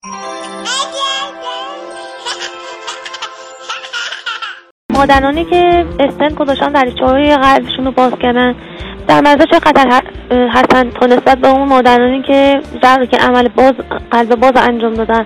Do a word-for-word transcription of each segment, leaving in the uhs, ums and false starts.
مادرانی که استنت گذاشتن دریچه‌های قلبشون رو باز کردن، در مزه چه خطر هستن تا نسبت به اون مادرانی که در که عمل باز قلب باز انجام دادن؟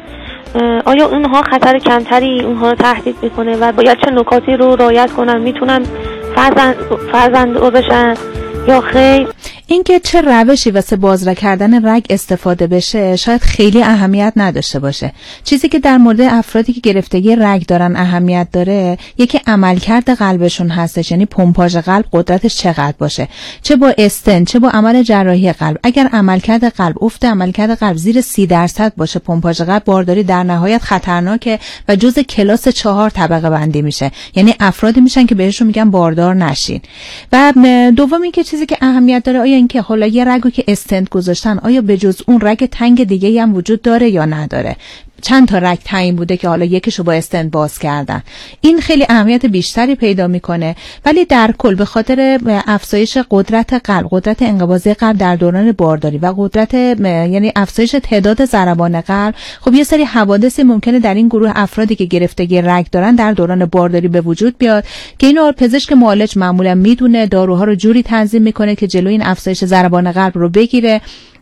آیا اونها خطر کمتری اونها رو تهدید میکنه و باید چه نکاتی رو رعایت کنن؟ میتونن فرزند فرزند بشن یا خیر؟ اینکه چه روشی واسه بازرگ کردن رگ استفاده بشه شاید خیلی اهمیت نداشته باشه. چیزی که در مورد افرادی که گرفتگی رگ دارن اهمیت داره یکی عملکرد قلبشون هستش، یعنی پمپاژ قلب قدرتش چقدر باشه، چه با استنت چه با عمل جراحی قلب. اگر عملکرد قلب افت عملکرد قلب زیر سی درصد باشه، پمپاژ قلب بارداری در نهایت خطرناکه و جزء کلاس چهار طبقه بندی میشه، یعنی افرادی میشن که بهشون میگن باردار نشین. و دوم اینکه چیزی که اهمیت داره آیا اینکه حالا یه رگو که استنت گذاشتن آیا به جز اون رگ تنگ دیگه هم وجود داره یا نداره. چند تا رگ تعیین بوده که حالا یکیشو با استنت باز کردن. این خیلی اهمیت بیشتری پیدا میکنه، ولی در کل به خاطر افزایش قدرت قلب، قدرت انقباضی قلب در دوران بارداری و قدرت یعنی افزایش تعداد ضربان قلب، خب یه سری حوادثی ممکنه در این گروه افرادی که گرفتگی رگ دارن در دوران بارداری به وجود بیاد که اینو پزشک معالج معمولا میدونه، داروها رو جوری تنظیم میکنه که جلوی این افزایش ضربان قلب رو بگیره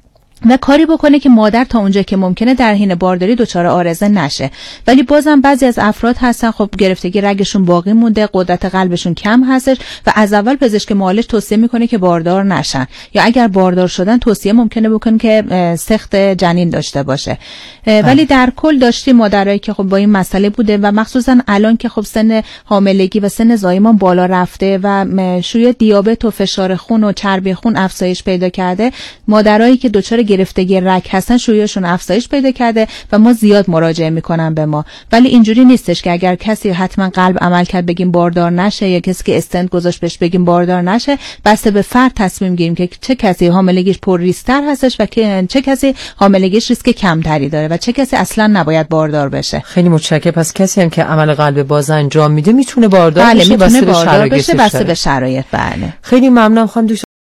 و کاری بکنه که مادر تا اونجا که ممکنه در حین بارداری دچار عارضه نشه. ولی بازم بعضی از افراد هستن خب گرفتگی رگشون باقی مونده، قدرت قلبشون کم هستش و از اول پزشک معالج توصیه میکنه که باردار نشن، یا اگر باردار شدن توصیه ممکنه بکنه که سخت جنین داشته باشه. ولی در کل داشتیم مادرایی که خب با این مسئله بوده و مخصوصا الان که خب سن حاملگی و سن زایمان بالا رفته و شوی دیابت و فشار خون و چربی خون افزایش پیدا کرده، مادرایی که دچار گرفتگی رگ هستن شویشون افزایش پیدا کرده و ما زیاد مراجعه میکنن به ما. ولی اینجوری نیستش که اگر کسی حتما قلب عمل کرد بگیم باردار نشه، یا کسی که استنت گذاشت بهش بگیم باردار نشه. بسته به فرد تصمیم گیریم که چه کسی حاملگیش پر ریسک‌تر هستش و چه کسی حاملگیش ریسک کمتری داره و چه کسی اصلا نباید باردار بشه. خیلی متشکرم. پس کسی هم که عمل قلب باز انجام میده میتونه باردار بله، بشه، میتونه بسته باردار به بشه، بسته به شرایط. بله، خیلی ممنونم خانم.